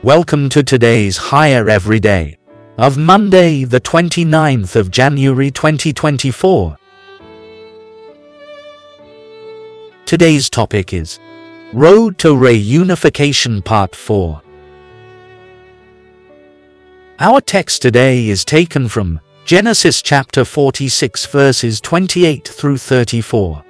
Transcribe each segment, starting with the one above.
Welcome to today's Higher Everyday of Monday, the 29th of January 2024. Today's topic is Road to Reunification Part 4. Our text today is taken from Genesis chapter 46 verses 28 through 34.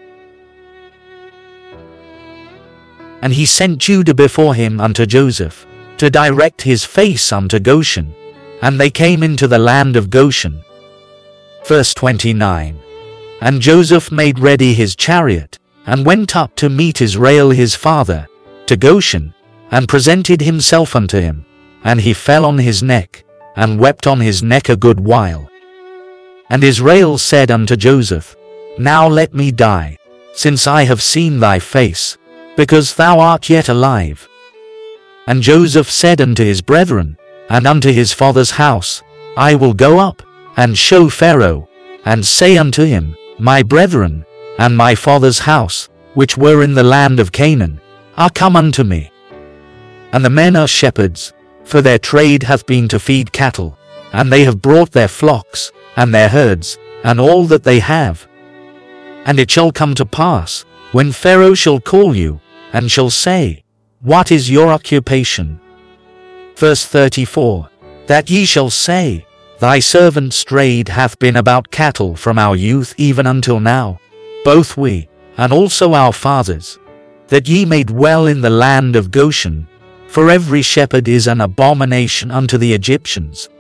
And he sent Judah before him unto Joseph, to direct his face unto Goshen. And they came into the land of Goshen. Verse 29. And Joseph made ready his chariot, and went up to meet Israel his father, to Goshen, and presented himself unto him. And he fell on his neck, and wept on his neck a good while. And Israel said unto Joseph, Now let me die, since I have seen thy face, because thou art yet alive. And Joseph said unto his brethren, and unto his father's house, I will go up, and show Pharaoh, and say unto him, My brethren, and my father's house, which were in the land of Canaan, are come unto me. And the men are shepherds, for their trade hath been to feed cattle, and they have brought their flocks, and their herds, and all that they have. And it shall come to pass, when Pharaoh shall call you, and shall say, What is your occupation? Verse 34. That ye shall say, Thy servant's trade hath been about cattle from our youth even until now, both we, and also our fathers, that ye may dwell in the land of Goshen, for every shepherd is an abomination unto the Egyptians.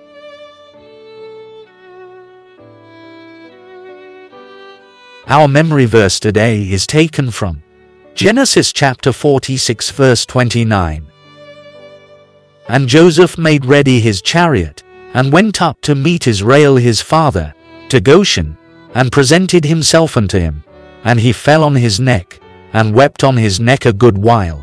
Our memory verse today is taken from Genesis chapter 46 verse 29. And Joseph made ready his chariot, and went up to meet Israel his father, to Goshen, and presented himself unto him. And he fell on his neck, and wept on his neck a good while.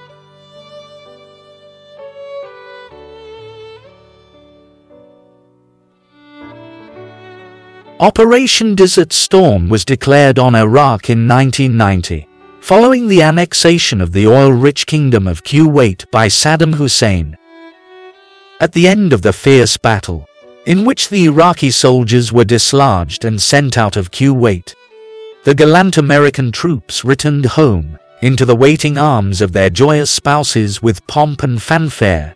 Operation Desert Storm was declared on Iraq in 1990. Following the annexation of the oil-rich kingdom of Kuwait by Saddam Hussein. At the end of the fierce battle, in which the Iraqi soldiers were dislodged and sent out of Kuwait, the gallant American troops returned home, into the waiting arms of their joyous spouses with pomp and fanfare.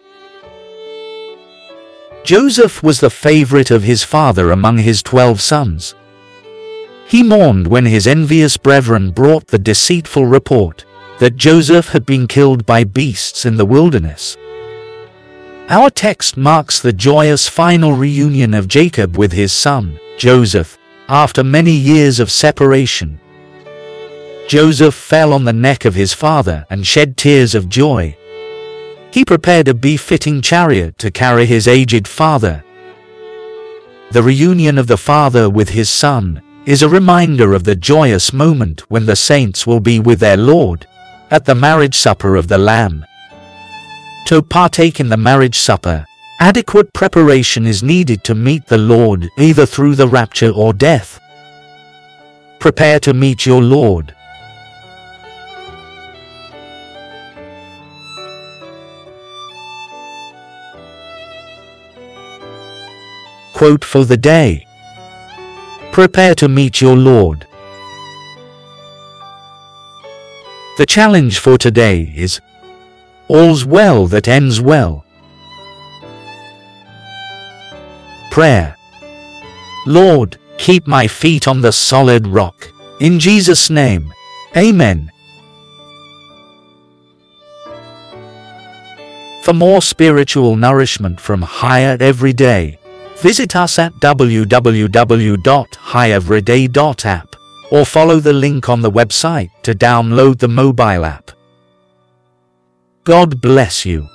Joseph was the favorite of his father among his 12 sons. He mourned when his envious brethren brought the deceitful report that Joseph had been killed by beasts in the wilderness. Our text marks the joyous final reunion of Jacob with his son, Joseph, after many years of separation. Joseph fell on the neck of his father and shed tears of joy. He prepared a befitting chariot to carry his aged father. The reunion of the father with his son is a reminder of the joyous moment when the saints will be with their Lord at the marriage supper of the Lamb. To partake in the marriage supper, adequate preparation is needed to meet the Lord either through the rapture or death. Prepare to meet your Lord. Quote for the day. Prepare to meet your Lord. The challenge for today is, All's well that ends well. Prayer. Lord, keep my feet on the solid rock. In Jesus' name, Amen. For more spiritual nourishment from Higher Everyday, visit us at www.higheveryday.app or follow the link on the website to download the mobile app. God bless you.